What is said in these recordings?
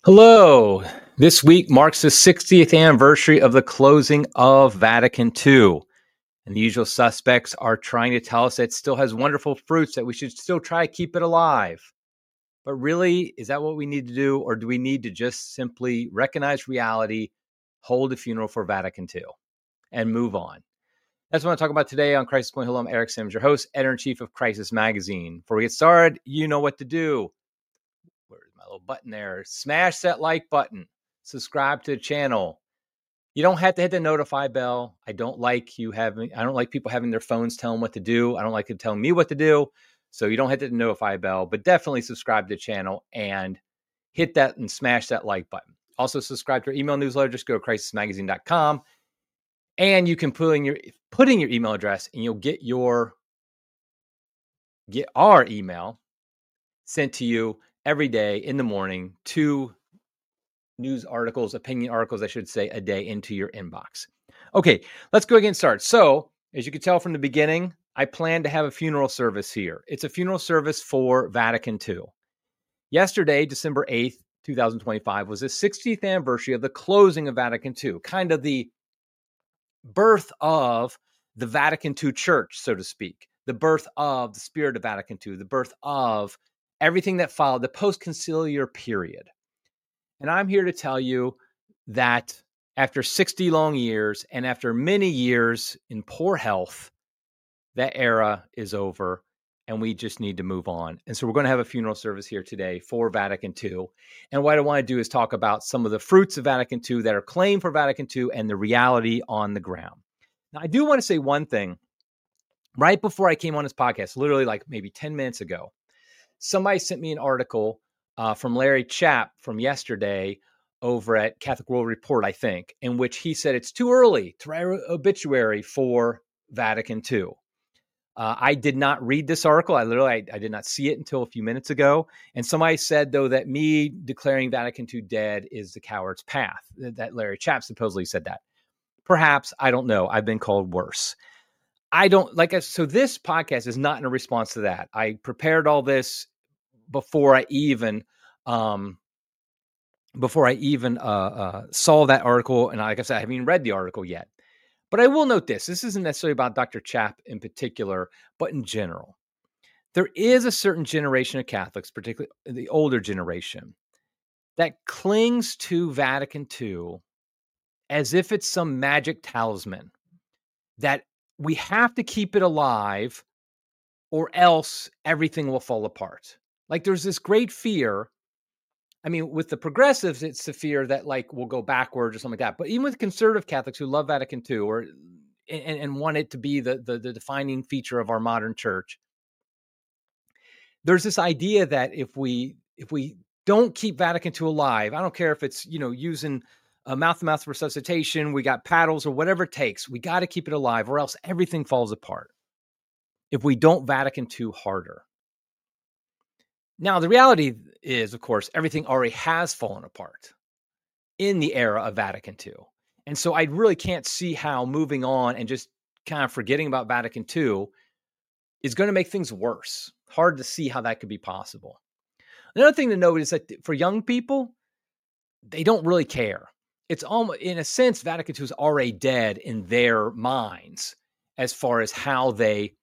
Hello. This week marks the 60th anniversary of the closing of Vatican II. And the usual suspects are trying to tell us that it still has wonderful fruits, that we should still try to keep it alive. But really, is that what we need to do? Or do we need to just simply recognize reality, hold a funeral for Vatican II, and move on? That's what I want to talk about today on Crisis Point. Hello, I'm Eric Sims, your host, editor-in-chief of Crisis Magazine. Before we get started, you know what to do. Where's my little button there? Smash that like button. Subscribe to the channel. You don't have to hit the notify bell. I don't like people having their phones tell them what to do. I don't like them telling me what to do. So you don't hit the notify bell, but definitely subscribe to the channel and hit that and smash that like button. Also subscribe to our email newsletter. Just go to crisismagazine.com and you can put in your email address and you'll get our email sent to you every day in the morning, 2 news articles, opinion articles, I should say, a day into your inbox. Okay, let's go again. Start. So, as you can tell from the beginning, I plan to have a funeral service here. It's a funeral service for Vatican II. Yesterday, December 8th, 2025, was the 60th anniversary of the closing of Vatican II, kind of the birth of the Vatican II Church, so to speak, the birth of the spirit of Vatican II, the birth of everything that followed the post-conciliar period. And I'm here to tell you that after 60 long years and after many years in poor health, that era is over and we just need to move on. And so we're going to have a funeral service here today for Vatican II. And what I want to do is talk about some of the fruits of Vatican II that are claimed for Vatican II and the reality on the ground. Now, I do want to say one thing. Right before I came on this podcast, literally like maybe 10 minutes ago, somebody sent me an article from Larry Chapp from yesterday over at Catholic World Report, I think, in which he said it's too early to write an obituary for Vatican II. I did not read this article. I did not see it until a few minutes ago. And somebody said, though, that me declaring Vatican II dead is the coward's path. That Larry Chapp supposedly said that. Perhaps, I don't know. I've been called worse. So this podcast is not in a response to that. I prepared all this before I even saw that article. And like I said, I haven't even read the article yet. But I will note this. This isn't necessarily about Dr. Chapp in particular, but in general. There is a certain generation of Catholics, particularly the older generation, that clings to Vatican II as if it's some magic talisman, that we have to keep it alive or else everything will fall apart. Like there's this great fear. I mean, with the progressives, it's the fear that like we'll go backwards or something like that. But even with conservative Catholics who love Vatican II and want it to be the defining feature of our modern church, there's this idea that if we don't keep Vatican II alive, I don't care if it's using mouth-to-mouth resuscitation, we got paddles or whatever it takes, we got to keep it alive or else everything falls apart. If we don't Vatican II harder. Now, the reality is, of course, everything already has fallen apart in the era of Vatican II. And so I really can't see how moving on and just kind of forgetting about Vatican II is going to make things worse. Hard to see how that could be possible. Another thing to note is that for young people, they don't really care. It's almost, in a sense, Vatican II is already dead in their minds as far as how they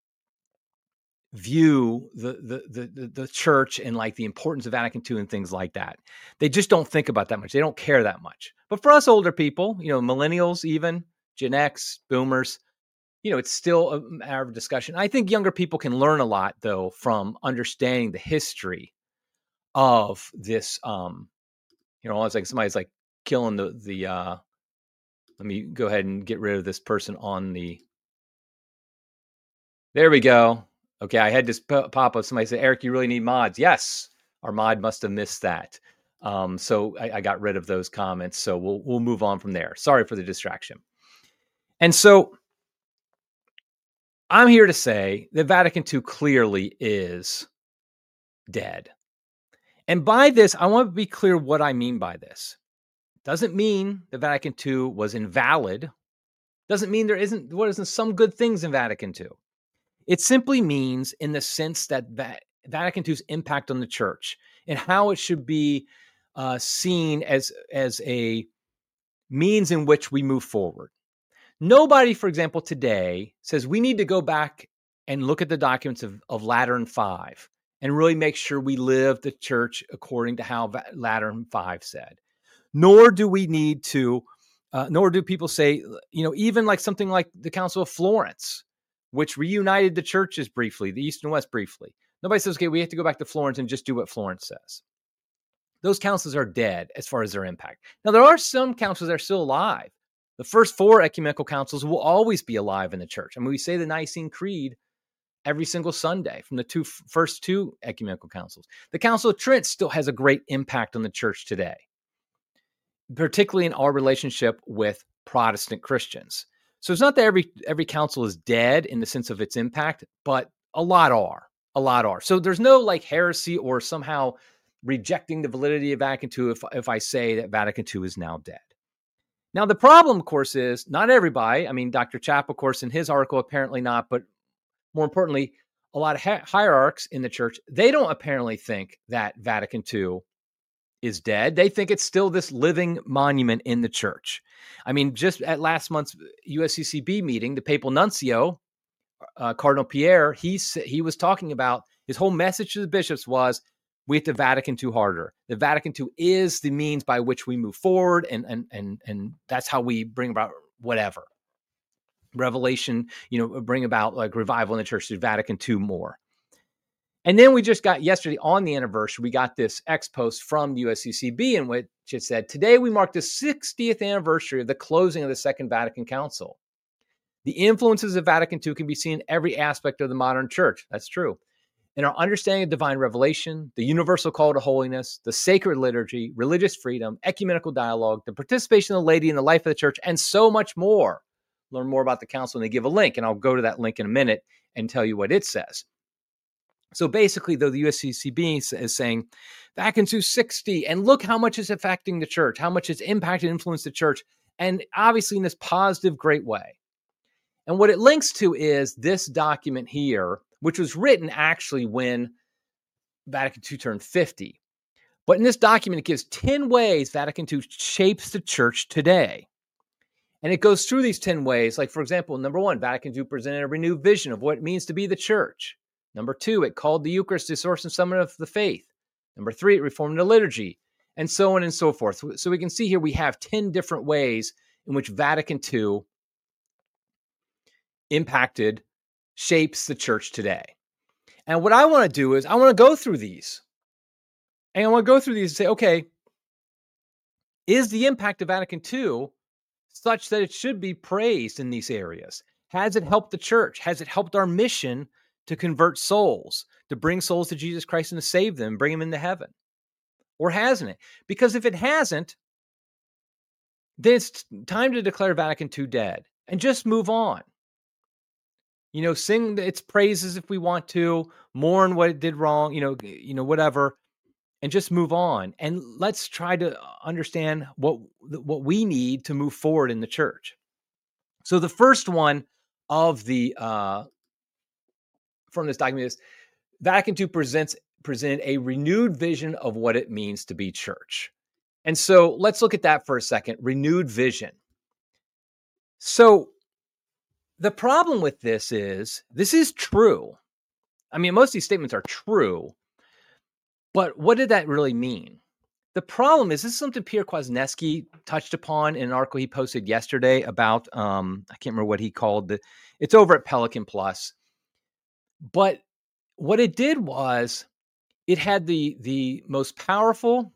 view the church and like the importance of Vatican II and things like that. They just don't think about that much. They don't care that much. But for us older people, millennials, even Gen X, boomers, it's still a matter of discussion. I think younger people can learn a lot though from understanding the history of this. It's like somebody's like killing the let me go ahead and get rid of this person on the. There we go. Okay, I had this pop up. Somebody said, Eric, you really need mods. Yes, our mod must have missed that. So I got rid of those comments. So we'll move on from there. Sorry for the distraction. And so I'm here to say that Vatican II clearly is dead. And by this, I want to be clear what I mean by this. Doesn't mean that Vatican II was invalid. Doesn't mean there wasn't some good things in Vatican II. It simply means in the sense that Vatican II's impact on the church and how it should be seen as a means in which we move forward. Nobody, for example, today says we need to go back and look at the documents of Lateran V and really make sure we live the church according to how Lateran V said. Nor do we need to, nor do people say, even like something like the Council of Florence, which reunited the churches briefly, the East and West briefly. Nobody says, okay, we have to go back to Florence and just do what Florence says. Those councils are dead as far as their impact. Now, there are some councils that are still alive. The first 4 ecumenical councils will always be alive in the church. I mean, we say the Nicene Creed every single Sunday from the first two ecumenical councils. The Council of Trent still has a great impact on the church today, particularly in our relationship with Protestant Christians. So it's not that every council is dead in the sense of its impact, but a lot are. So there's no like heresy or somehow rejecting the validity of Vatican II if I say that Vatican II is now dead. Now, the problem, of course, is not everybody. I mean, Dr. Chapp, of course, in his article, apparently not, but more importantly, a lot of hierarchs in the church, they don't apparently think that Vatican II is dead. They think it's still this living monument in the church. I mean, just at last month's USCCB meeting, the papal nuncio, Cardinal Pierre, he was talking about his whole message to the bishops was, we have to Vatican II harder. The Vatican II is the means by which we move forward, and that's how we bring about whatever revelation, bring about like revival in the church through Vatican II more. And then we just got yesterday on the anniversary, we got this ex-post from USCCB in which it said, today we mark the 60th anniversary of the closing of the Second Vatican Council. The influences of Vatican II can be seen in every aspect of the modern church. That's true. In our understanding of divine revelation, the universal call to holiness, the sacred liturgy, religious freedom, ecumenical dialogue, the participation of the laity in the life of the church, and so much more. Learn more about the council, and they give a link, and I'll go to that link in a minute and tell you what it says. So basically, though, the USCCB is saying Vatican II 60, and look how much it's affecting the church, how much it's impacted and influenced the church, and obviously in this positive, great way. And what it links to is this document here, which was written actually when Vatican II turned 50. But in this document, it gives 10 ways Vatican II shapes the church today. And it goes through these 10 ways. Like, for example, number 1, Vatican II presented a renewed vision of what it means to be the church. Number 2, it called the Eucharist the source and summit of the faith. Number 3, it reformed the liturgy, and so on and so forth. So we can see here we have 10 different ways in which Vatican II impacted, shapes the church today. And what I want to do is I want to go through these. And I want to go through these and say, okay, is the impact of Vatican II such that it should be praised in these areas? Has it helped the church? Has it helped our mission to convert souls, to bring souls to Jesus Christ and to save them, bring them into heaven? Or hasn't it? Because if it hasn't, then it's time to declare Vatican II dead and just move on. Sing its praises if we want to, mourn what it did wrong, whatever, and just move on. And let's try to understand what we need to move forward in the church. So the first one of the from this document is Vatican II presented a renewed vision of what it means to be church. And so let's look at that for a second. Renewed vision. So the problem with this is true. I mean, most of these statements are true, but what did that really mean? The problem is, this is something Pierre Kwasniewski touched upon in an article he posted yesterday about, I can't remember what he called it. It's over at Pelican Plus. But what it did was it had the most powerful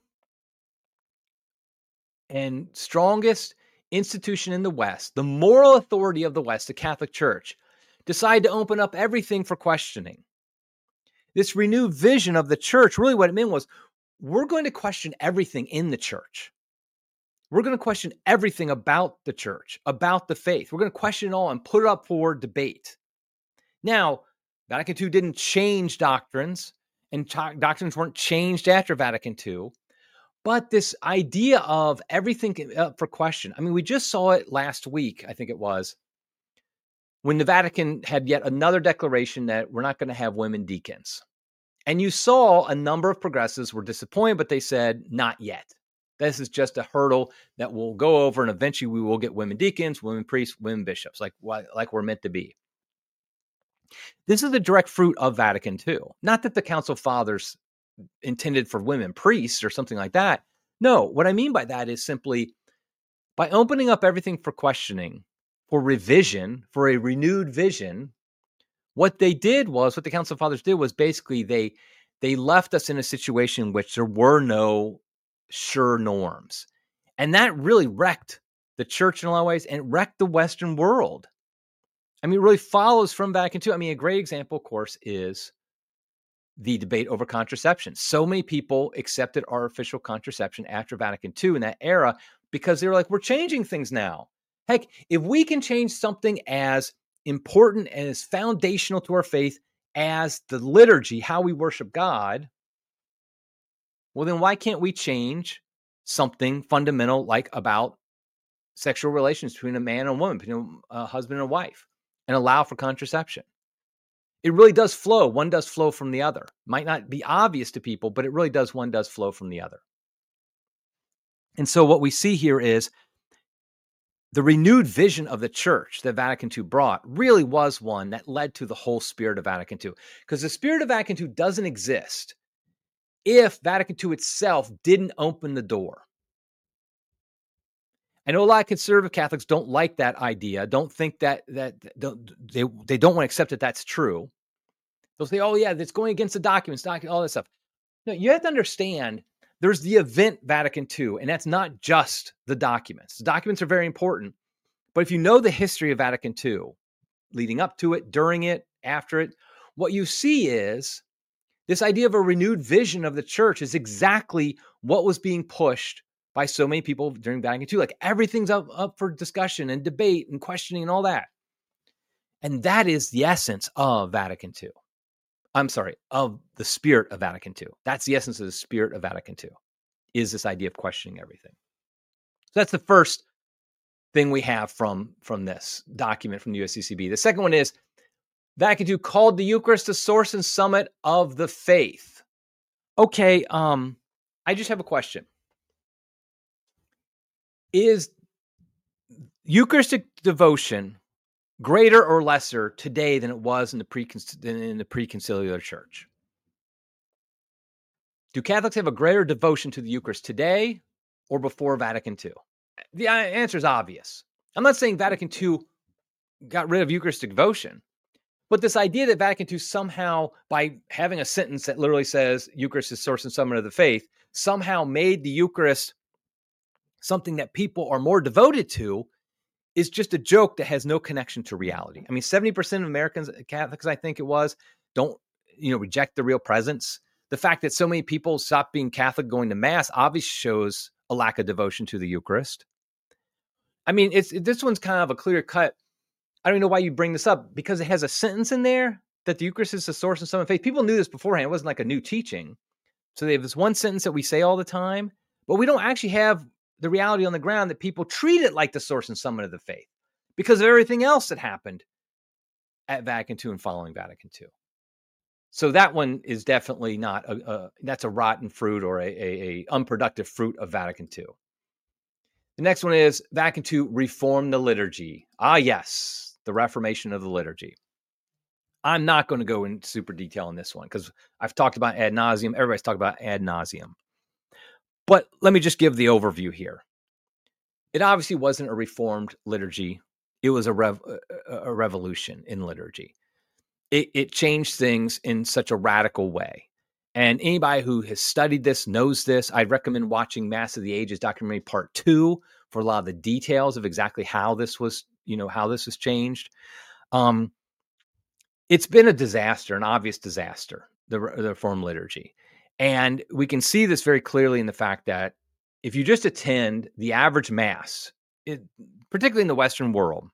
and strongest institution in the West, the moral authority of the West, the Catholic Church, decide to open up everything for questioning. This renewed vision of the church, really what it meant was, we're going to question everything in the church. We're going to question everything about the church, about the faith. We're going to question it all and put it up for debate. Now, Vatican II didn't change doctrines, and doctrines weren't changed after Vatican II. But this idea of everything up for question. I mean, we just saw it last week, I think it was, when the Vatican had yet another declaration that we're not going to have women deacons. And you saw a number of progressives were disappointed, but they said, not yet. This is just a hurdle that we'll go over, and eventually we will get women deacons, women priests, women bishops, like we're meant to be. This is the direct fruit of Vatican II. Not that the Council Fathers intended for women priests or something like that. No, what I mean by that is simply by opening up everything for questioning, for revision, for a renewed vision, what the Council Fathers did was basically they left us in a situation in which there were no sure norms. And that really wrecked the church in a lot of ways, and it wrecked the Western world. I mean, it really follows from Vatican II. I mean, a great example, of course, is the debate over contraception. So many people accepted artificial contraception after Vatican II in that era because they were like, we're changing things now. Heck, if we can change something as important and as foundational to our faith as the liturgy, how we worship God, well, then why can't we change something fundamental like about sexual relations between a man and a woman, between a husband and a wife, and allow for contraception? It really does flow. One does flow from the other. Might not be obvious to people, but it really does. One does flow from the other. And so what we see here is the renewed vision of the church that Vatican II brought really was one that led to the whole spirit of Vatican II. Because the spirit of Vatican II doesn't exist if Vatican II itself didn't open the door. I know a lot of conservative Catholics don't like that idea, don't think that they don't want to accept that that's true. They'll say, oh, yeah, that's going against the documents, all this stuff. No, you have to understand there's the event Vatican II, and that's not just the documents. The documents are very important. But if you know the history of Vatican II, leading up to it, during it, after it, what you see is this idea of a renewed vision of the church is exactly what was being pushed by so many people during Vatican II. Like everything's up for discussion and debate and questioning and all that. And that is the essence of Vatican II. I'm sorry, of the spirit of Vatican II. That's the essence of the spirit of Vatican II, is this idea of questioning everything. So that's the first thing we have from this document from the USCCB. The second one is Vatican II called the Eucharist the source and summit of the faith. Okay, I just have a question. Is Eucharistic devotion greater or lesser today than it was in the pre-conciliar church? Do Catholics have a greater devotion to the Eucharist today or before Vatican II? The answer is obvious. I'm not saying Vatican II got rid of Eucharistic devotion, but this idea that Vatican II somehow, by having a sentence that literally says Eucharist is source and summit of the faith, somehow made the Eucharist something that people are more devoted to is just a joke that has no connection to reality. I mean, 70% of Americans, Catholics, I think it was, don't, reject the real presence. The fact that so many people stop being Catholic going to Mass obviously shows a lack of devotion to the Eucharist. I mean, this one's kind of a clear cut. I don't even know why you bring this up, because it has a sentence in there that the Eucharist is the source and summit of faith. People knew this beforehand. It wasn't like a new teaching. So they have this one sentence that we say all the time, but we don't actually have the reality on the ground that people treat it like the source and summit of the faith because of everything else that happened at Vatican II and following Vatican II. So that one is definitely not that's a rotten fruit or a unproductive fruit of Vatican II. The next one is Vatican II reformed the liturgy. Ah, yes, the reformation of the liturgy. I'm not going to go in super detail on this one because I've talked about ad nauseum. Everybody's talked about ad nauseum. But let me just give the overview here. It obviously wasn't a reformed liturgy. It was a revolution in liturgy. It changed things in such a radical way. And anybody who has studied this knows this. I'd recommend watching Mass of the Ages documentary part 2 for a lot of the details of exactly how this was, how this was changed. It's been a disaster, an obvious disaster, the Reformed liturgy. And we can see this very clearly in the fact that if you just attend the average Mass, particularly in the Western world,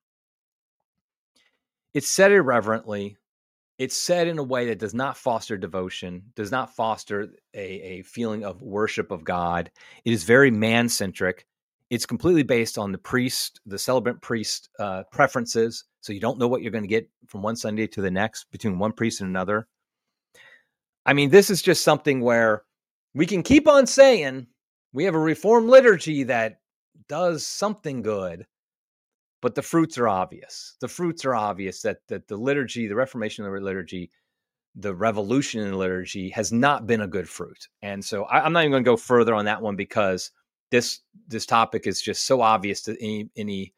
it's said irreverently. It's said in a way that does not foster devotion, does not foster a feeling of worship of God. It is very man-centric. It's completely based on the celebrant priest preferences. So you don't know what you're going to get from one Sunday to the next between one priest and another. I mean, this is just something where we can keep on saying we have a Reformed liturgy that does something good, but the fruits are obvious. The fruits are obvious that the liturgy, the Reformation of the liturgy, the revolution in the liturgy has not been a good fruit. And so I'm not even going to go further on that one because this topic is just so obvious to any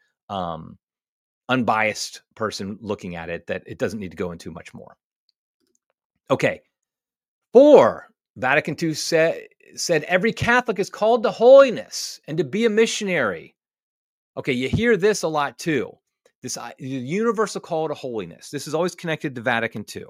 unbiased person looking at it that it doesn't need to go into much more. Okay. 4, Vatican II said every Catholic is called to holiness and to be a missionary. Okay, you hear this a lot too. This universal call to holiness. This is always connected to Vatican II.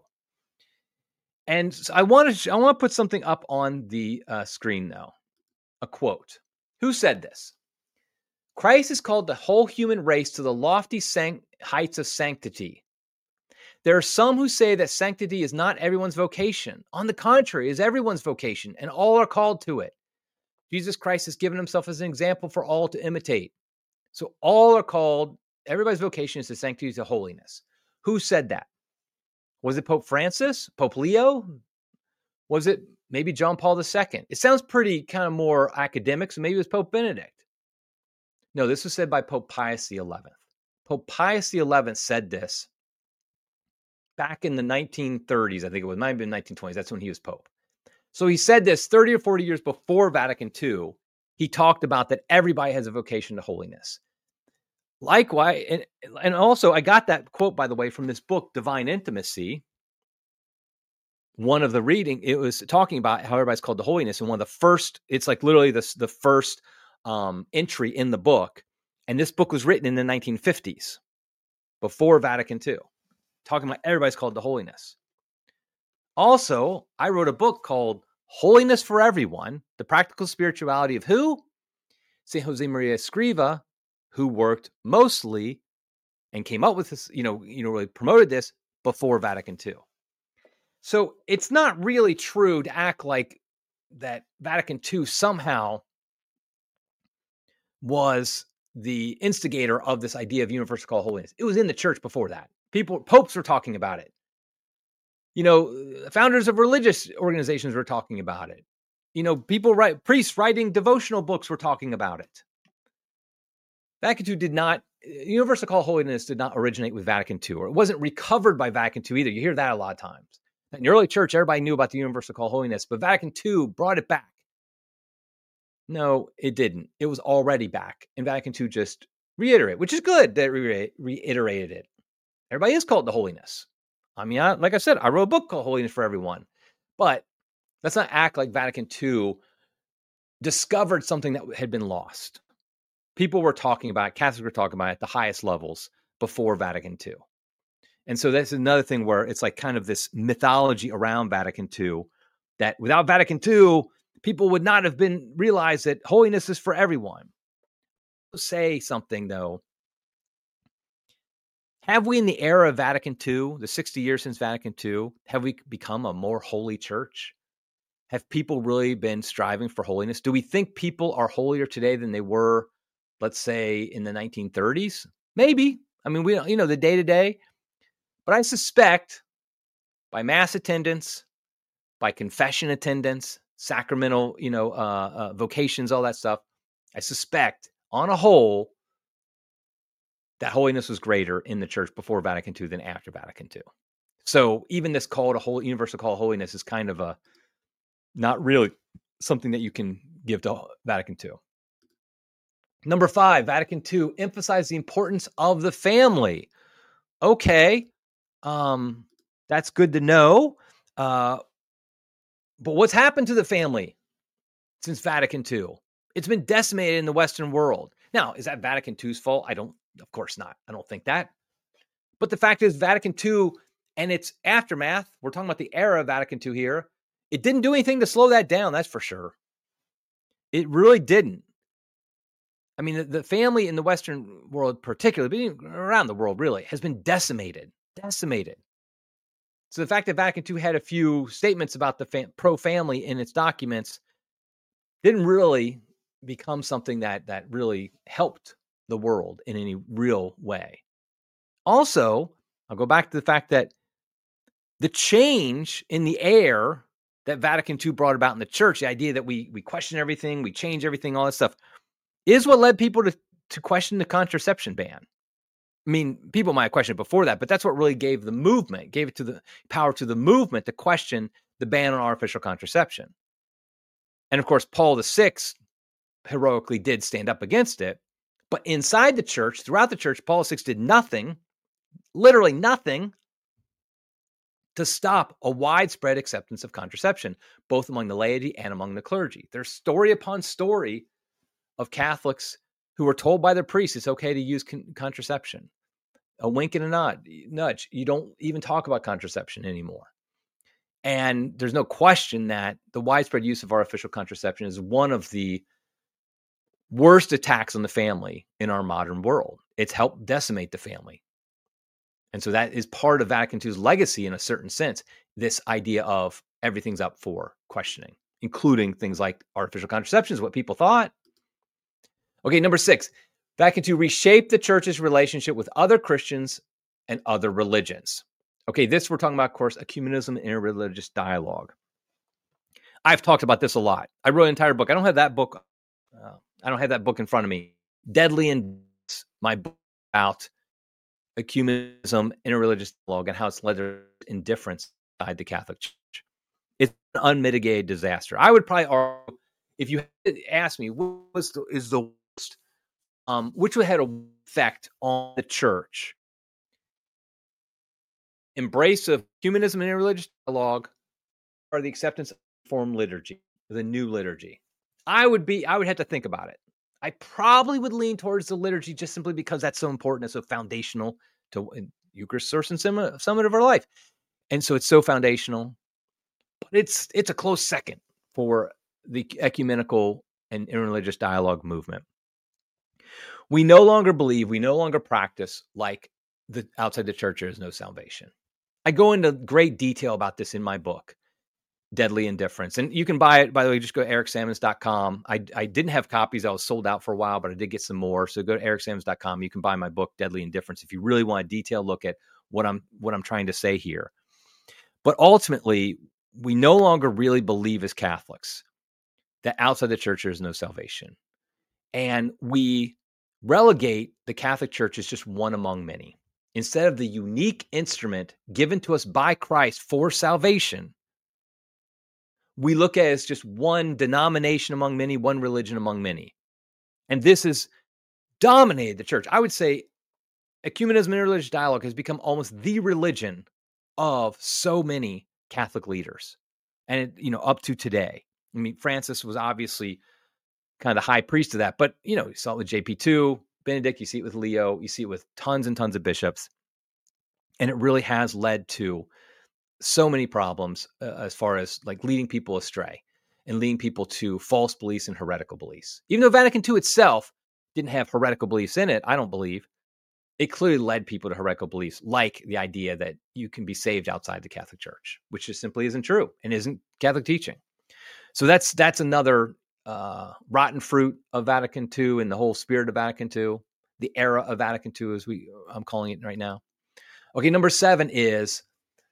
And so I want to put something up on the screen now. A quote. Who said this? Christ has called the whole human race to the lofty heights of sanctity. There are some who say that sanctity is not everyone's vocation. On the contrary, it is everyone's vocation, and all are called to it. Jesus Christ has given himself as an example for all to imitate. So all are called, everybody's vocation is to sanctity, to holiness. Who said that? Was it Pope Francis? Pope Leo? Was it maybe John Paul II? It sounds pretty kind of more academic, so maybe it was Pope Benedict. No, this was said by Pope Pius XI. Pope Pius XI said this back in the 1930s. I think it might have been 1920s. That's when he was Pope. So he said this 30 or 40 years before Vatican II. He talked about that everybody has a vocation to holiness. Likewise, and also I got that quote, by the way, from this book, Divine Intimacy. One of the reading, it was talking about how everybody's called to holiness. And one of the first, it's like literally the first entry in the book. And this book was written in the 1950s, before Vatican II, talking about everybody's called to holiness. Also, I wrote a book called Holiness for Everyone, The Practical Spirituality of who? St. Jose Maria Escriva, who worked mostly and came up with this, really promoted this before Vatican II. So it's not really true to act like that Vatican II somehow was the instigator of this idea of universal call to holiness. It was in the church before that. Popes were talking about it. Founders of religious organizations were talking about it. Priests writing devotional books were talking about it. Vatican II did not, universal call to holiness did not originate with Vatican II, or it wasn't recovered by Vatican II either. You hear that a lot of times. In the early church, everybody knew about the universal call to holiness, but Vatican II brought it back. No, it didn't. It was already back, and Vatican II just reiterated, which is good that it reiterated it. Everybody is called to holiness. I mean, like I said, I wrote a book called Holiness for Everyone, but let's not act like Vatican II discovered something that had been lost. People were talking about it, Catholics were talking about it at the highest levels before Vatican II. And so that's another thing where it's like kind of this mythology around Vatican II that without Vatican II, people would not have realized that holiness is for everyone. I'll say something though. Have we in the era of Vatican II, the 60 years since Vatican II, have we become a more holy church? Have people really been striving for holiness? Do we think people are holier today than they were, let's say, in the 1930s? Maybe. I mean, we the day-to-day. But I suspect by mass attendance, by confession attendance, sacramental, vocations, all that stuff, I suspect on a whole that holiness was greater in the church before Vatican II than after Vatican II. So even this call to universal call to holiness is kind of not really something that you can give to Vatican II. Number 5, Vatican II emphasized the importance of the family. Okay, that's good to know. But what's happened to the family since Vatican II? It's been decimated in the Western world. Now, is that Vatican II's fault? Of course not. I don't think that. But the fact is, Vatican II and its aftermath, we're talking about the era of Vatican II here, it didn't do anything to slow that down, that's for sure. It really didn't. I mean, the family in the Western world particularly, but around the world really, has been decimated. So the fact that Vatican II had a few statements about the pro-family in its documents didn't really become something that really helped the world in any real way. Also, I'll go back to the fact that the change in the air that Vatican II brought about in the church, the idea that we question everything, we change everything, all that stuff, is what led people to question the contraception ban. I mean, people might have questioned it before that, but that's what really gave it to the power to the movement to question the ban on artificial contraception. And of course, Paul VI heroically did stand up against it. But inside the church, throughout the church, Paul VI did nothing, literally nothing, to stop a widespread acceptance of contraception, both among the laity and among the clergy. There's story upon story of Catholics who were told by their priests it's okay to use contraception. A wink and a nudge. You don't even talk about contraception anymore. And there's no question that the widespread use of artificial contraception is one of the worst attacks on the family in our modern world. It's helped decimate the family. And so that is part of Vatican II's legacy in a certain sense, this idea of everything's up for questioning, including things like artificial contraception is what people thought. Okay, number 6, Vatican II reshaped the church's relationship with other Christians and other religions. Okay, this we're talking about, of course, ecumenism and interreligious dialogue. I've talked about this a lot. I wrote an entire book. I don't have that book. I don't have that book in front of me. Deadly Indifference, my book about ecumenism, interreligious dialogue, and how it's led to indifference inside the Catholic Church. It's an unmitigated disaster. I would probably argue, if you had asked me, which had an effect on the church? Embrace of humanism and interreligious dialogue, or the acceptance of reformed liturgy, the new liturgy? I would have to think about it. I probably would lean towards the liturgy just simply because that's so important. It's so foundational to Eucharist, source, and summit of our life. And so it's so foundational. But it's a close second for the ecumenical and interreligious dialogue movement. We no longer practice like outside the church there is no salvation. I go into great detail about this in my book, Deadly Indifference. And you can buy it, by the way, just go to ericsammons.com. I didn't have copies. I was sold out for a while, but I did get some more. So go to ericsammons.com. You can buy my book, Deadly Indifference, if you really want a detailed look at what I'm trying to say here. But ultimately, we no longer really believe as Catholics that outside the church there is no salvation. And we relegate the Catholic Church as just one among many. Instead of the unique instrument given to us by Christ for salvation, we look at it as just one denomination among many, one religion among many. And this has dominated the church. I would say ecumenism and interreligious dialogue has become almost the religion of so many Catholic leaders. And, up to today. I mean, Francis was obviously kind of the high priest of that, but, you saw it with JP2, Benedict, you see it with Leo, you see it with tons and tons of bishops. And it really has led to so many problems as far as like leading people astray and leading people to false beliefs and heretical beliefs. Even though Vatican II itself didn't have heretical beliefs in it, I don't believe, it clearly led people to heretical beliefs, like the idea that you can be saved outside the Catholic Church, which just simply isn't true and isn't Catholic teaching. So that's another rotten fruit of Vatican II and the whole spirit of Vatican II, the era of Vatican II, as I'm calling it right now. Okay, number 7 is,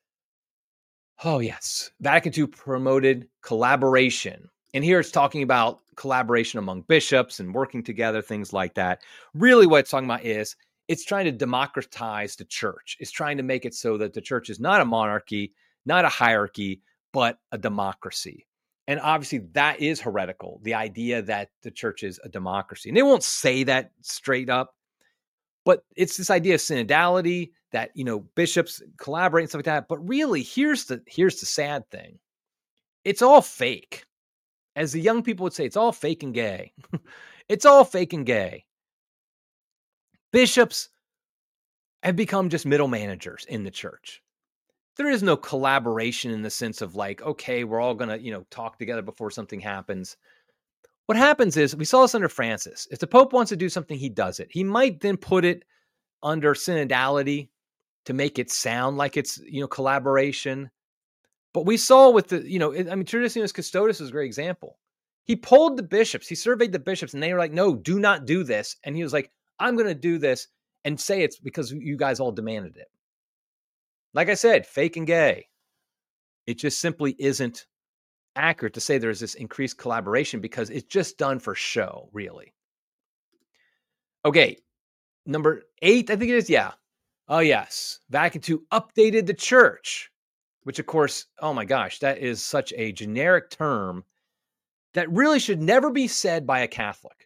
Vatican II promoted collaboration. And here it's talking about collaboration among bishops and working together, things like that. Really what it's talking about is it's trying to democratize the church. It's trying to make it so that the church is not a monarchy, not a hierarchy, but a democracy. And obviously that is heretical, the idea that the church is a democracy. And they won't say that straight up, but it's this idea of synodality, that, bishops collaborate and stuff like that. But really, here's the sad thing. It's all fake. As the young people would say, it's all fake and gay. It's all fake and gay. Bishops have become just middle managers in the church. There is no collaboration in the sense of like, okay, we're all going to, talk together before something happens. What happens is, we saw this under Francis. If the Pope wants to do something, he does it. He might then put it under synodality to make it sound like it's, collaboration. But we saw with the, Traditionis Custodes is a great example. He polled the bishops. He surveyed the bishops and they were like, no, do not do this. And he was like, I'm going to do this and say it's because you guys all demanded it. Like I said, fake and gay. It just simply isn't accurate to say there's this increased collaboration because it's just done for show, really. Okay, number 8, I think it is. Yeah. Oh, yes. Vatican II updated the church, which, of course, oh my gosh, that is such a generic term that really should never be said by a Catholic.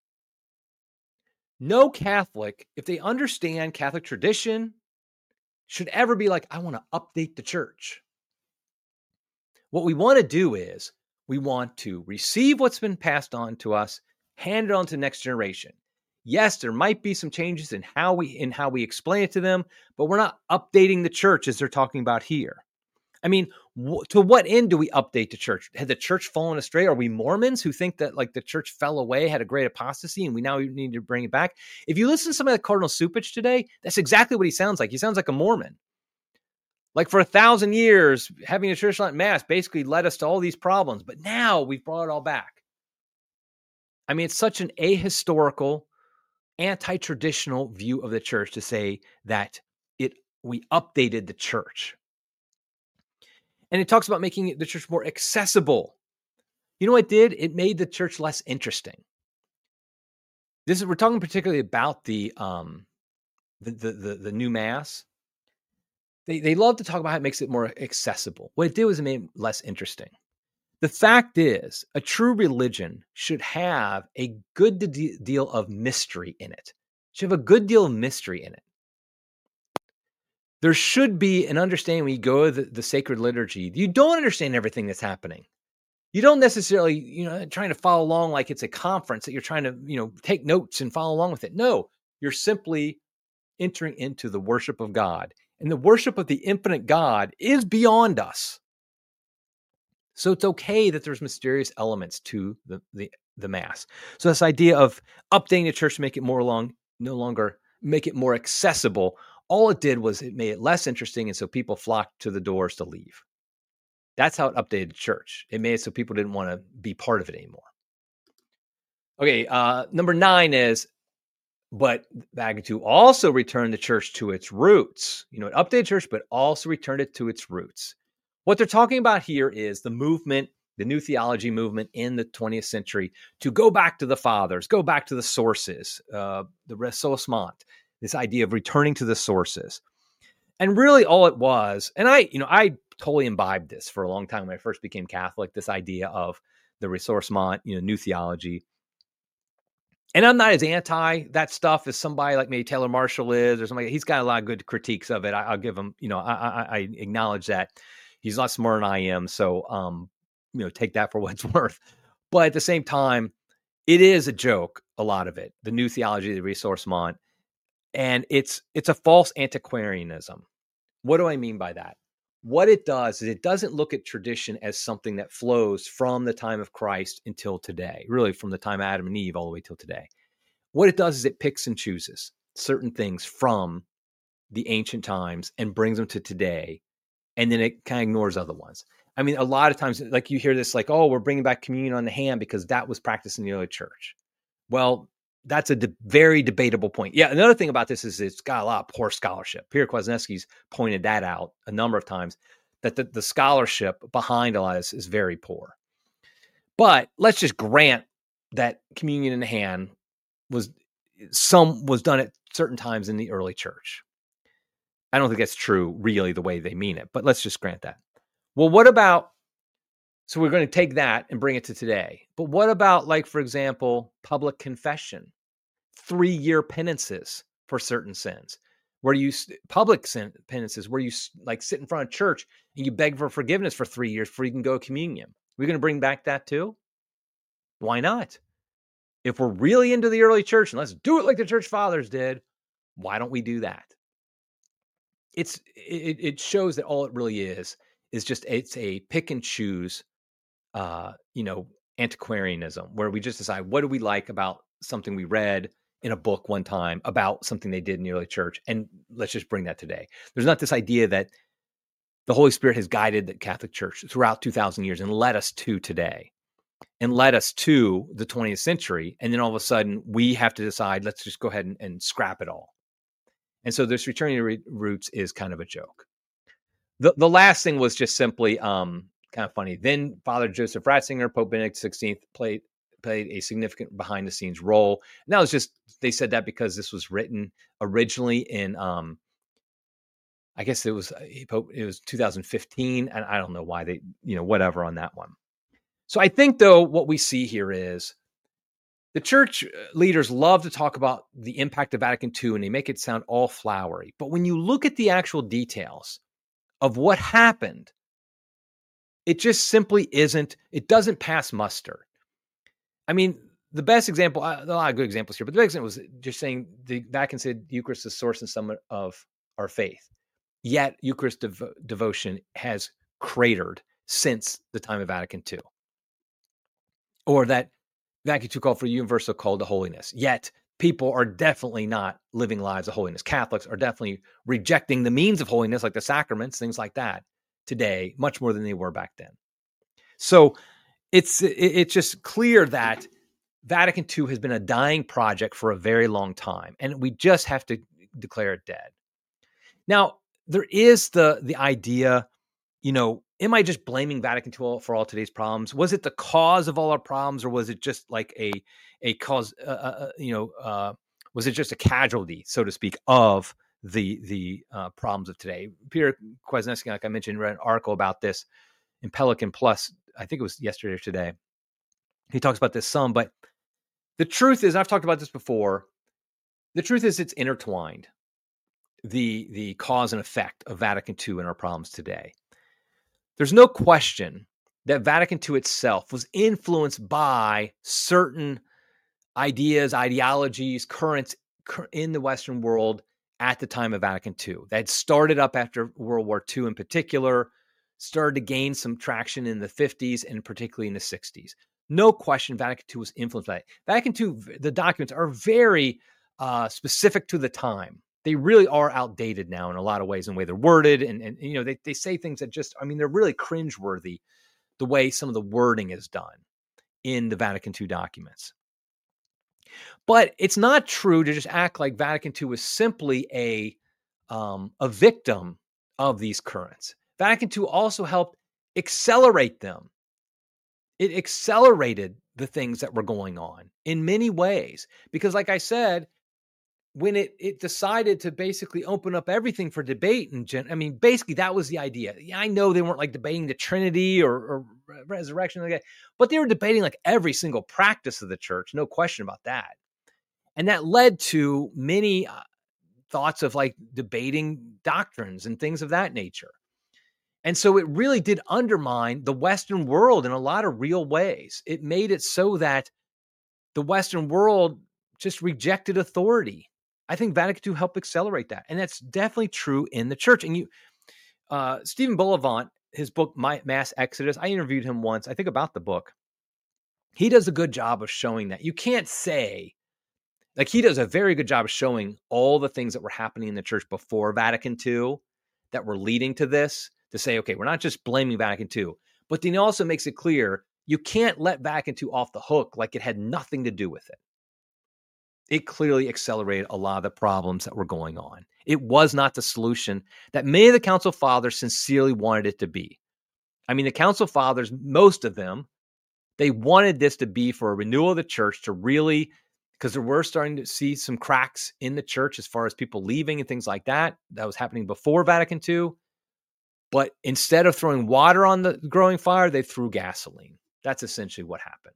No Catholic, if they understand Catholic tradition, should ever be like, I want to update the church. What we want to do is we want to receive what's been passed on to us, hand it on to the next generation. Yes, there might be some changes in how we explain it to them, but we're not updating the church as they're talking about here. I mean, to what end do we update the church? Had the church fallen astray? Are we Mormons who think that like the church fell away, had a great apostasy, and we now need to bring it back? If you listen to somebody like Cardinal Cupich today, that's exactly what he sounds like. He sounds like a Mormon. Like for 1,000 years, having a church not mass basically led us to all these problems, but now we've brought it all back. I mean, it's such an ahistorical, anti-traditional view of the church to say that we updated the church. And it talks about making the church more accessible. You know what it did? It made the church less interesting. We're talking particularly about the new mass. They love to talk about how it makes it more accessible. What it did was it made it less interesting. The fact is, a true religion should have a good deal of mystery in it. Should have a good deal of mystery in it. There should be an understanding when you go to the sacred liturgy. You don't understand everything that's happening. You don't necessarily, trying to follow along like it's a conference that you're trying to, take notes and follow along with it. No, you're simply entering into the worship of God. And the worship of the infinite God is beyond us. So it's okay that there's mysterious elements to the Mass. So this idea of updating the church to make it no longer make it more accessible, all it did was it made it less interesting, and so people flocked to the doors to leave. That's how it updated the church. It made it so people didn't want to be part of it anymore. Okay, number 9 is, but Vatican II also returned the church to its roots. It updated the church, but also returned it to its roots. What they're talking about here is the movement, the new theology movement in the 20th century to go back to the fathers, go back to the sources, the ressourcement, this idea of returning to the sources. And really all it was, and I totally imbibed this for a long time when I first became Catholic, this idea of the ressourcement, new theology. And I'm not as anti that stuff as somebody like maybe Taylor Marshall is, or somebody. He's got a lot of good critiques of it. I'll give him, I acknowledge that. He's a lot smarter than I am. So, take that for what it's worth. But at the same time, it is a joke, a lot of it, the new theology, the ressourcement. And it's a false antiquarianism. What do I mean by that? What it does is it doesn't look at tradition as something that flows from the time of Christ until today, really from the time of Adam and Eve all the way till today. What it does is it picks and chooses certain things from the ancient times and brings them to today. And then it kind of ignores other ones. I mean, a lot of times, like you hear this, like, oh, we're bringing back communion on the hand because that was practiced in the early church. Well, that's a very debatable point. Yeah, another thing about this is it's got a lot of poor scholarship. Pierre Kwasniewski's pointed that out a number of times, that the scholarship behind a lot of this is very poor. But let's just grant that communion in the hand was done at certain times in the early church. I don't think that's true, really, the way they mean it, but let's just grant that. Well, what about, so we're going to take that and bring it to today. But what about, like, for example, public confession, 3-year penances for certain sins, public penances, where you like sit in front of church and you beg for forgiveness for 3 years before you can go to communion? We're going to bring back that too? Why not? If we're really into the early church and let's do it like the church fathers did, why don't we do that? It shows that all it really is just, it's a pick and choose, antiquarianism, where we just decide what do we like about something we read in a book one time about something they did in the early church, and let's just bring that today. There's not this idea that the Holy Spirit has guided the Catholic Church throughout 2,000 years and led us to today and led us to the 20th century. And then all of a sudden we have to decide, let's just go ahead and scrap it all. And so this returning to roots is kind of a joke. The last thing was just simply kind of funny. Then Father Joseph Ratzinger, Pope Benedict XVI, played a significant behind the scenes role. And that was just, they said that because this was written originally in, I guess it was 2015. And I don't know why they, whatever on that one. So I think, though, what we see here is the church leaders love to talk about the impact of Vatican II, and they make it sound all flowery. But when you look at the actual details of what happened, it just simply isn't, it doesn't pass muster. I mean, the best example, a lot of good examples here, but the best example was just saying the Vatican said Eucharist is the source and summit of our faith. Yet Eucharist devotion has cratered since the time of Vatican II. Or that Vatican II called for a universal call to holiness. Yet people are definitely not living lives of holiness. Catholics are definitely rejecting the means of holiness, like the sacraments, things like that, today, much more than they were back then. So it's just clear that Vatican II has been a dying project for a very long time, and we just have to declare it dead. Now, there is the idea, am I just blaming Vatican II for all today's problems? Was it the cause of all our problems, or was it just like a cause? Was it just a casualty, so to speak, of the problems of today? Peter Kwasniewski, like I mentioned, read an article about this in Pelican Plus. I think it was yesterday or today. He talks about this some, but the truth is, I've talked about this before. The truth is, it's intertwined. The cause and effect of Vatican II and our problems today. There's no question that Vatican II itself was influenced by certain ideas, ideologies, currents in the Western world at the time of Vatican II. That started up after World War II in particular, started to gain some traction in the 50s and particularly in the 60s. No question Vatican II was influenced by it. Vatican II, the documents are very specific to the time. They really are outdated now in a lot of ways, in the way they're worded. And they say things that just, they're really cringeworthy, the way some of the wording is done in the Vatican II documents. But it's not true to just act like Vatican II was simply a victim of these currents. Vatican II also helped accelerate them. It accelerated the things that were going on in many ways. Because like I said, when it decided to basically open up everything for debate, and basically that was the idea. Yeah, I know they weren't like debating the Trinity or resurrection, like that, but they were debating like every single practice of the church. No question about that. And that led to many thoughts of like debating doctrines and things of that nature. And so it really did undermine the Western world in a lot of real ways. It made it so that the Western world just rejected authority. I think Vatican II helped accelerate that. And that's definitely true in the church. And Stephen Bullivant, his book, Mass Exodus, I interviewed him once, I think about the book. He does a good job of showing that. You can't say, like he does a very good job of showing all the things that were happening in the church before Vatican II that were leading to this, to say, okay, we're not just blaming Vatican II, but then he also makes it clear you can't let Vatican II off the hook like it had nothing to do with it. It clearly accelerated a lot of the problems that were going on. It was not the solution that many of the Council Fathers sincerely wanted it to be. The Council Fathers, most of them, they wanted this to be for a renewal of the church, to really, because there were starting to see some cracks in the church as far as people leaving and things like that. That was happening before Vatican II. But instead of throwing water on the growing fire, they threw gasoline. That's essentially what happened.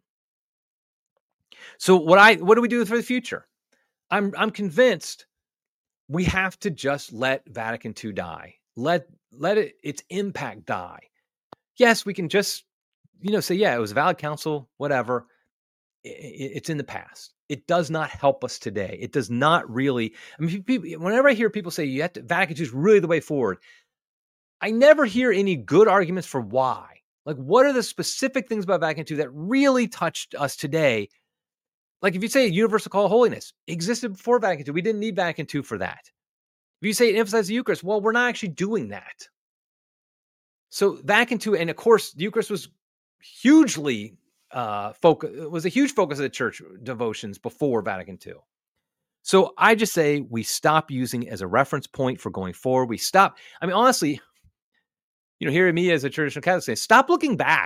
So what do we do for the future? I'm convinced we have to just let Vatican II die. Let its impact die. Yes, we can just, say, yeah, it was a valid council, whatever. It's in the past. It does not help us today. It does not really. Whenever I hear people say Vatican II is really the way forward, I never hear any good arguments for why. Like, what are the specific things about Vatican II that really touched us today? Like, if you say universal call of holiness existed before Vatican II, we didn't need Vatican II for that. If you say it emphasizes the Eucharist, well, we're not actually doing that. So Vatican II, and of course, the Eucharist was hugely was a huge focus of the church devotions before Vatican II. So I just say we stop using it as a reference point for going forward. We stop. Honestly, Hear me as a traditional Catholic say, stop looking back.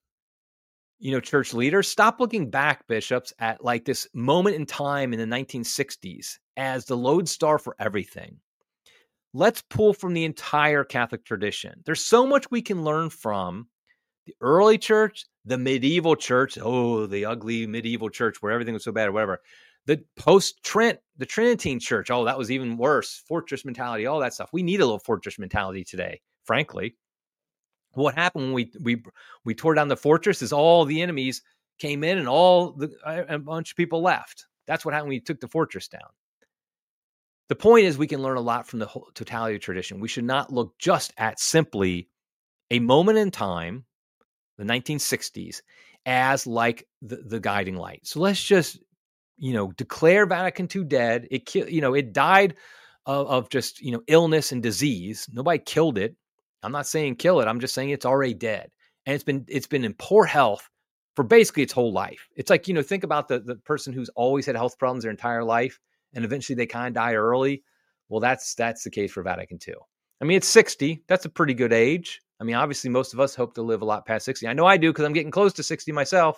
Church leaders, stop looking back, bishops, at like this moment in time in the 1960s as the lodestar for everything. Let's pull from the entire Catholic tradition. There's so much we can learn from the early church, the medieval church, the ugly medieval church where everything was so bad or whatever. The post-Trent, the Tridentine church, that was even worse. Fortress mentality, all that stuff. We need a little fortress mentality today, frankly. What happened when we tore down the fortress is all the enemies came in and a bunch of people left. That's what happened when we took the fortress down. The point is we can learn a lot from the whole totality of tradition. We should not look just at simply a moment in time, the 1960s, as like the guiding light. So let's just, declare Vatican II dead. It died of just, illness and disease. Nobody killed it. I'm not saying kill it. I'm just saying it's already dead. And it's been in poor health for basically its whole life. It's like, think about the person who's always had health problems their entire life, and eventually they kind of die early. Well, that's the case for Vatican II. I mean, it's 60. That's a pretty good age. I mean, obviously, most of us hope to live a lot past 60. I know I do because I'm getting close to 60 myself.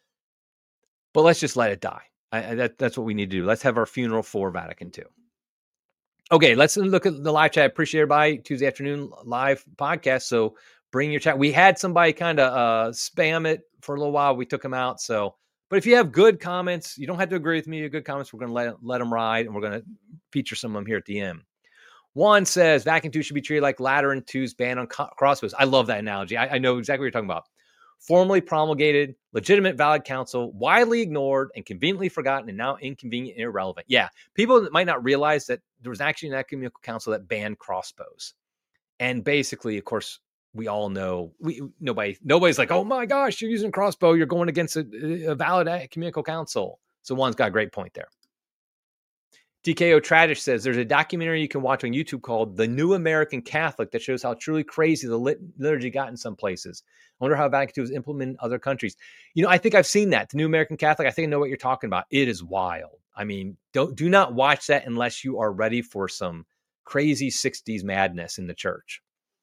But let's just let it die. That's what we need to do. Let's have our funeral for Vatican II. Okay, let's look at the live chat. I appreciate everybody. Tuesday afternoon live podcast. So bring your chat. We had somebody kind of spam it for a little while. We took them out. But if you have good comments, you don't have to agree with me. Your good comments, we're going to let them ride, and we're going to feature some of them here at the end. Juan says Vatican II should be treated like Lateran II's ban on crossbows. I love that analogy. I know exactly what you're talking about. Formally promulgated, legitimate, valid council, widely ignored and conveniently forgotten, and now inconvenient and irrelevant. Yeah, people might not realize that there was actually an ecumenical council that banned crossbows. And basically, of course, we all know, nobody's like, oh my gosh, you're using crossbow, you're going against a valid ecumenical council. So Juan's got a great point there. TKO Tradish says there's a documentary you can watch on YouTube called The New American Catholic that shows how truly crazy the liturgy got in some places. I wonder how Vatican II was implemented in other countries. I think I've seen that. The New American Catholic, I think I know what you're talking about. It is wild. I mean, do not watch that unless you are ready for some crazy 60s madness in the church.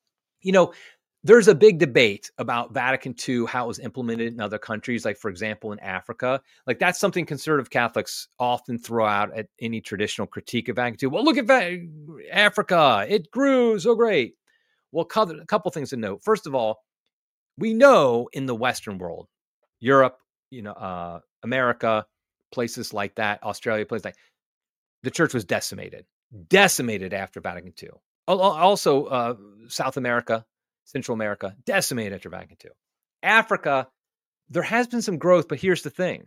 There's a big debate about Vatican II, how it was implemented in other countries, like, for example, in Africa. Like, that's something conservative Catholics often throw out at any traditional critique of Vatican II. Well, look at Africa. It grew so great. Well, a couple things to note. First of all, we know in the Western world, Europe, America, places like that, Australia, places like the church was decimated after Vatican II. Also, South America, Central America, decimated after Vatican II. Africa, there has been some growth, but here's the thing.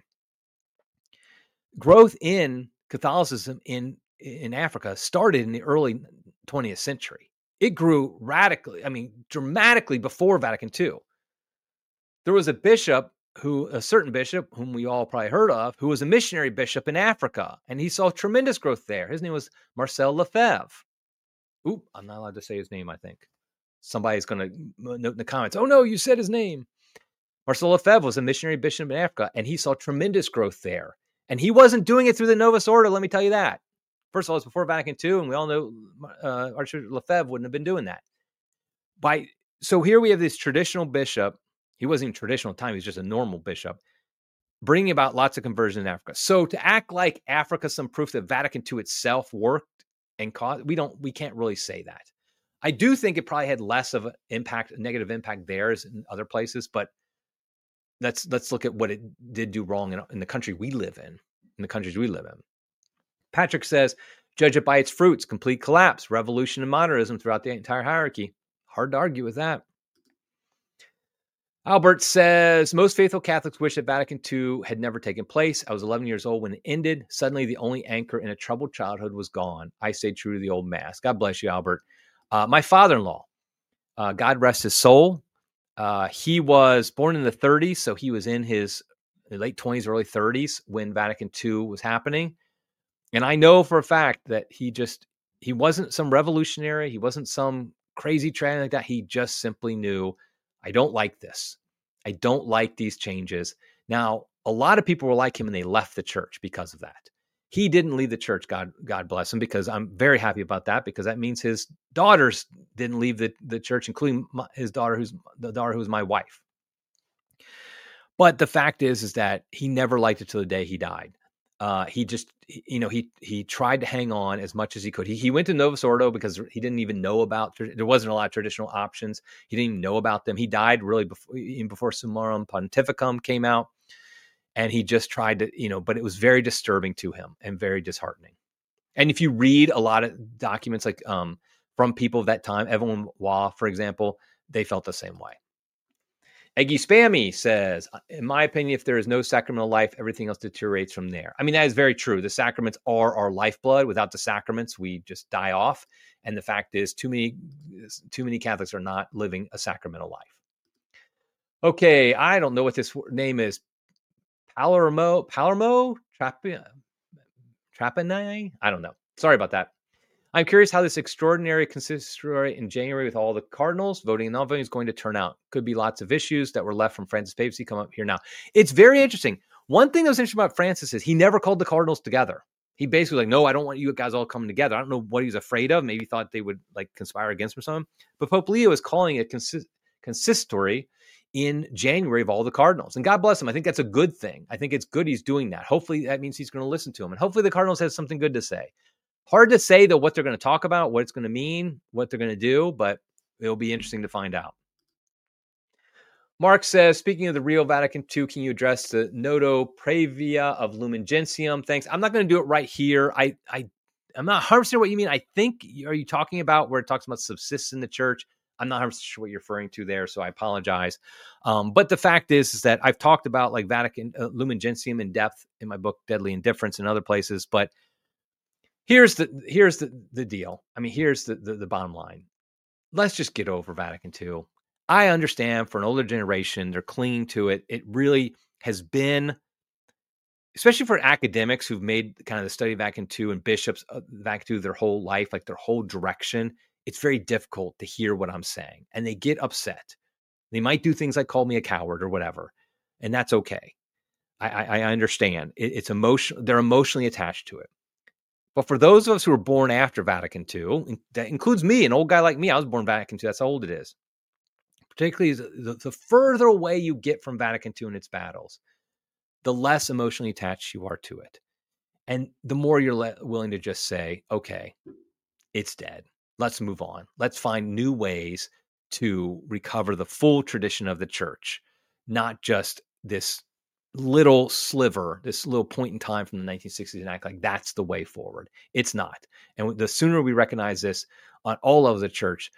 Growth in Catholicism in Africa started in the early 20th century. It grew dramatically before Vatican II. There was a certain bishop, whom we all probably heard of, who was a missionary bishop in Africa, and he saw tremendous growth there. His name was Marcel Lefebvre. I'm not allowed to say his name, I think. Somebody's going to note in the comments, oh no, you said his name. Marcel Lefebvre was a missionary bishop in Africa, and he saw tremendous growth there. And he wasn't doing it through the Novus Ordo, let me tell you that. First of all, it's before Vatican II, and we all know Archbishop Lefebvre wouldn't have been doing that. So here we have this traditional bishop. He wasn't even traditional at the time, he was just a normal bishop, bringing about lots of conversion in Africa. So to act like Africa's some proof that Vatican II itself worked and caused, we can't really say that. I do think it probably had less of a negative impact there as in other places, but let's look at what it did do wrong in the country we live in the countries we live in. Patrick says, judge it by its fruits, complete collapse, revolution and modernism throughout the entire hierarchy. Hard to argue with that. Albert says, most faithful Catholics wish that Vatican II had never taken place. I was 11 years old when it ended. Suddenly, the only anchor in a troubled childhood was gone. I stayed true to the old mass. God bless you, Albert. My father-in-law, God rest his soul. He was born in the 30s, so he was in his late 20s, early 30s when Vatican II was happening. And I know for a fact that he wasn't some revolutionary. He wasn't some crazy trend like that. He just simply knew, I don't like this. I don't like these changes. Now, a lot of people were like him and they left the church because of that. He didn't leave the church, God bless him, because I'm very happy about that, because that means his daughters didn't leave the church, including his daughter, who's my wife. But the fact is that he never liked it till the day he died. He just, he tried to hang on as much as he could. He went to Novus Ordo because he didn't even know about, there wasn't a lot of traditional options. He didn't even know about them. He died really before Summorum Pontificum came out. And he just tried to, but it was very disturbing to him and very disheartening. And if you read a lot of documents, like from people of that time, Evelyn Waugh, for example, they felt the same way. Eggy Spammy says, in my opinion, if there is no sacramental life, everything else deteriorates from there. I mean, that is very true. The sacraments are our lifeblood. Without the sacraments, we just die off. And the fact is, too many Catholics are not living a sacramental life. Okay, I don't know what this name is. Palermo, Trapani? I don't know. Sorry about that. I'm curious how this extraordinary consistory in January with all the cardinals voting and not voting is going to turn out. Could be lots of issues that were left from Francis' papacy come up here now. It's very interesting. One thing that was interesting about Francis is he never called the cardinals together. He basically was like, no, I don't want you guys all coming together. I don't know what he was afraid of. Maybe he thought they would like conspire against him or something. But Pope Leo is calling it consistory in January of all the cardinals. And God bless him. I think that's a good thing. I think it's good he's doing that. Hopefully that means he's going to listen to him. And hopefully the cardinals has something good to say. Hard to say, though, what they're going to talk about, what it's going to mean, what they're going to do, but it'll be interesting to find out. Mark says, speaking of the real Vatican II, can you address the Nodo Previa of Lumen Gentium? Thanks. I'm not going to do it right here. I'm not 100% what you mean. I think, are you talking about where it talks about subsists in the church? I'm not 100% sure what you're referring to there, so I apologize. But the fact is that I've talked about like Vatican Lumen Gentium in depth in my book, Deadly Indifference, and other places, but here's the deal. I mean, here's the bottom line. Let's just get over Vatican II. I understand for an older generation, they're clinging to it. It really has been, especially for academics who've made kind of the study of Vatican II and bishops of Vatican II their whole life, like their whole direction. It's very difficult to hear what I'm saying. And they get upset. They might do things like call me a coward or whatever. And that's okay. I understand. It's emotional. They're emotionally attached to it. But for those of us who were born after Vatican II, that includes me, an old guy like me, I was born Vatican II. That's how old it is. Particularly the further away you get from Vatican II and its battles, the less emotionally attached you are to it. And the more you're willing to just say, okay, it's dead. Let's move on. Let's find new ways to recover the full tradition of the church, not just this little sliver, this little point in time from the 1960s and act like that's the way forward. It's not. And the sooner we recognize this on all levels of the church,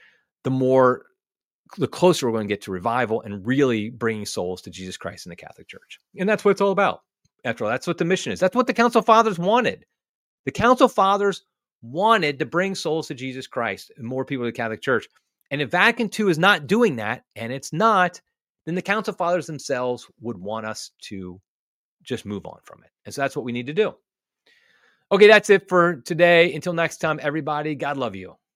the closer we're going to get to revival and really bringing souls to Jesus Christ in the Catholic Church. And that's what it's all about. After all, that's what the mission is. That's what the Council Fathers wanted. The Council Fathers wanted to bring souls to Jesus Christ and more people to the Catholic Church. And if Vatican II is not doing that, and it's not, then the Council Fathers themselves would want us to just move on from it. And so that's what we need to do. Okay, that's it for today. Until next time, everybody, God love you.